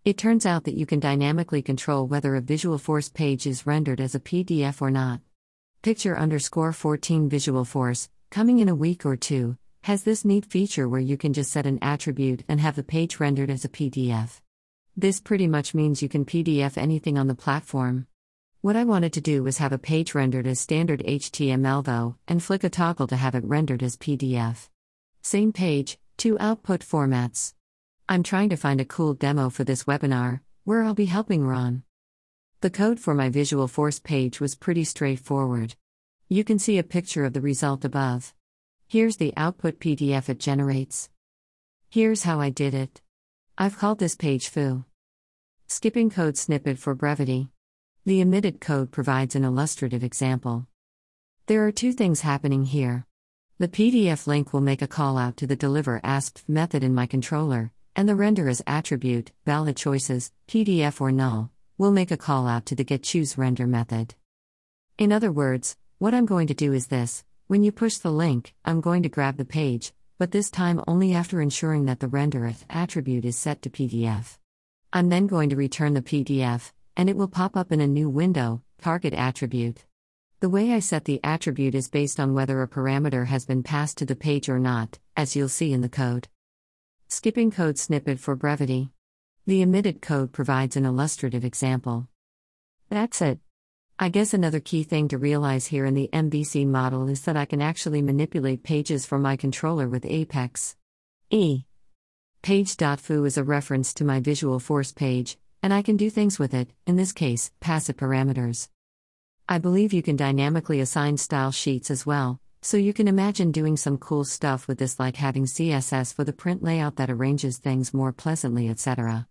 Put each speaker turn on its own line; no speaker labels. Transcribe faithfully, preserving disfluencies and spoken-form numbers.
It turns out that you can dynamically control whether a Visualforce page is rendered as a P D F or not. Picture underscore fourteen Visualforce, coming in a week or two, has this neat feature where you can just set an attribute and have the page rendered as a P D F. This pretty much means you can P D F anything on the platform. What I wanted to do was have a page rendered as standard H T M L though, and flick a toggle to have it rendered as P D F. Same page, two output formats. I'm trying to find a cool demo for this webinar, where I'll be helping Ron. The code for my Visualforce page was pretty straightforward. You can see a picture of the result above. Here's the output P D F it generates. Here's how I did it. I've called this page foo. Skipping code snippet for brevity. The emitted code provides an illustrative example. There are two things happening here. The P D F link will make a call out to the deliver asp method in my controller, and the render as attribute, valid choices, P D F or null, will make a call out to the get choose render method. In other words, what I'm going to do is this: when you push the link, I'm going to grab the page, but this time only after ensuring that the render as attribute is set to P D F. I'm then going to return the P D F, and it will pop up in a new window, target attribute. The way I set the attribute is based on whether a parameter has been passed to the page or not, as you'll see in the code. Skipping code snippet for brevity. The emitted code provides an illustrative example. That's it. I guess another key thing to realize here in the M V C model is that I can actually manipulate pages from my controller with Apex. E. Page.foo is a reference to my Visualforce page, and I can do things with it, in this case, pass it parameters. I believe you can dynamically assign style sheets as well, so you can imagine doing some cool stuff with this, like having C S S for the print layout that arranges things more pleasantly, et cetera.